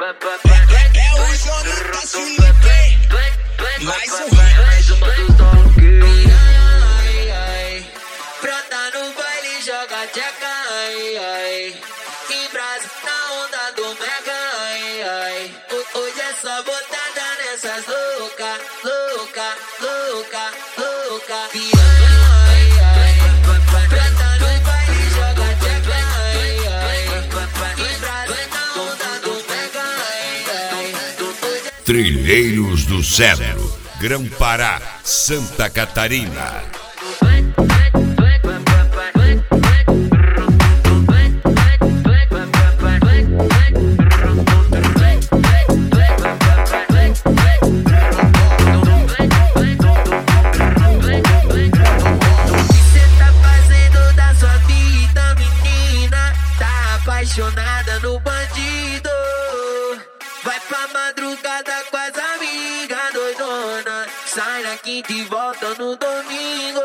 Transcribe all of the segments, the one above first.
É o Jonathan Felipe, mais um Brota no baile, joga tcheca, ai, ai. Em brasa, na onda do mega, ai, ai. Hoje é só botada nessas louca, louca, louca, louca. Piranha, ai, ai. Brota no baile, joga tcheca, ai, ai. Em brasa, na onda do mega, ai, ai. Trilheiros do Cedro, Grão-Pará, Santa Catarina. Apaixonada no bandido, vai pra madrugada com as amigas doidona, sai na quinta e volta no domingo.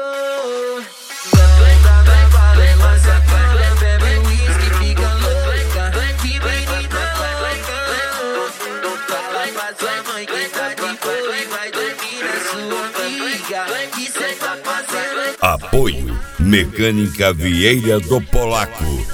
Vem com sacola, bebe uísque, fica louca, que menina louca. Fala pra sua mãe que tá de boa e vai dormir na sua amiga, que cê tá fazendo. Apoio Mecânica Vieira do Polaco.